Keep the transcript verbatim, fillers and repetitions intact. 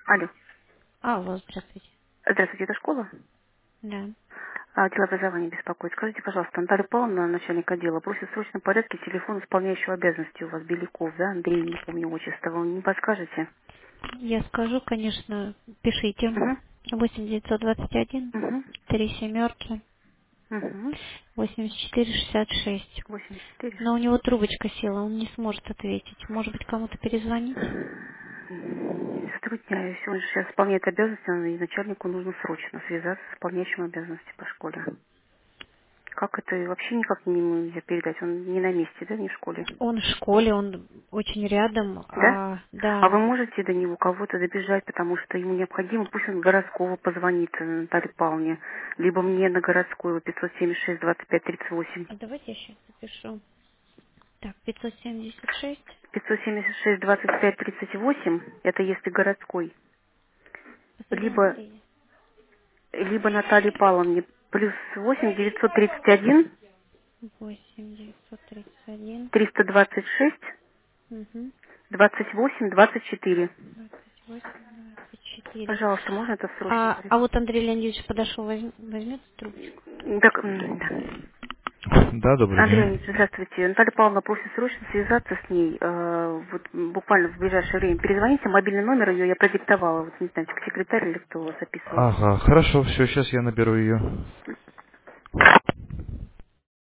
Алло. Алло, здравствуйте. Здравствуйте, это школа? Да. А, отдел образования беспокоит. Скажите, пожалуйста, Наталья Павловна, начальник отдела, просит в срочном порядке телефон исполняющего обязанности у вас, Беляков, да, Андрей, не помню отчество, вы не подскажете? Я скажу, конечно, пишите. Угу. восемь девятьсот двадцать один Угу. три семерки Угу. восемьдесят четыре шестьдесят шесть. восемьдесят четыре. Но у него трубочка села, он не сможет ответить. Может быть, кому-то перезвонить? Затрудняюсь. Он же сейчас исполняет обязанности, и начальнику нужно срочно связаться с исполняющим обязанности по школе. Как это вообще никак не нельзя передать? Он не на месте, да, не в школе? Он в школе, он очень рядом. Да? А, А да. вы можете до него кого-то добежать, потому что ему необходимо, пусть он городского позвонит э, Наталье Павловне, либо мне на городскую пятьсот семьдесят шесть двадцать пять тридцать восемь. А давайте я сейчас запишу. Так, пятьсот семьдесят шесть. пятьсот семьдесят шесть двадцать пять тридцать восемь, это если городской, Посади либо, Андрея. либо Наталье Павловне плюс восемь девятьсот тридцать один восемь девятьсот тридцать один. триста двадцать шесть Угу. двадцать восемь двадцать четыре. двадцать восемь двадцать четыре. Пожалуйста, можно это в срочном А, а порядке? вот Андрей Леонидович подошел, возьм- возьмет трубочку? Так, м, да. Да, добрый Андрей день. Леонидович, здравствуйте. Наталья Павловна просит срочно связаться с ней. э, вот буквально в ближайшее время. Перезвоните, мобильный номер ее я продиктовала. Вот не знаю, секретарь или кто записывал. Ага, хорошо, все, сейчас я наберу ее.